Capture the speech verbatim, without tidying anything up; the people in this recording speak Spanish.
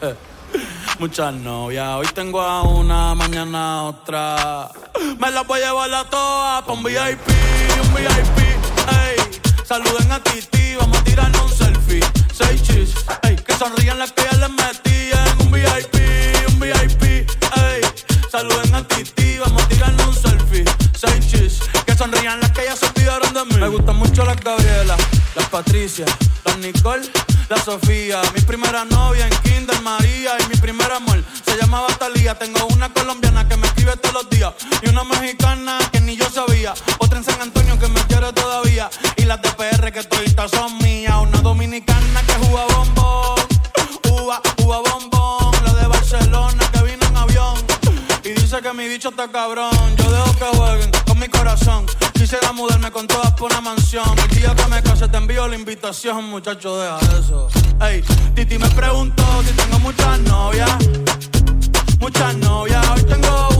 Eh. Muchas novias, hoy tengo a una, mañana a otra. Me las voy a llevar a todas pa' un V I P, un V I P, ey. Saluden a Titi, vamos a tirarnos un selfie. Seis chis, ey. Que sonrían las que ya les metí en un V I P, un V I P, ey. Saluden a Titi, vamos a tirarnos un selfie. Seis chis, que sonrían las que ya se olvidaron de mí. Me gustan mucho las Gabriela, las Patricia, las Nicole, la Sofía. Mi primera novia en Kinder María. Y mi primer amor se llamaba Talía. Tengo una colombiana que me escribe todos los días y una mexicana que ni yo sabía. Otra en San Antonio que me quiere todavía. Y las de P R que toditas son mías. Una dominicana que juega bombón, uva, uva bombón. La de Barcelona que vino en avión y dice que mi bicho está cabrón. Yo dejo que jueguen con mi corazón. Quisiera mudarme con todas por una mansión. El día que me case te envío la invitación, muchacho, deja eso. Ey, Titi me preguntó si tengo muchas novias. Muchas novias, hoy tengo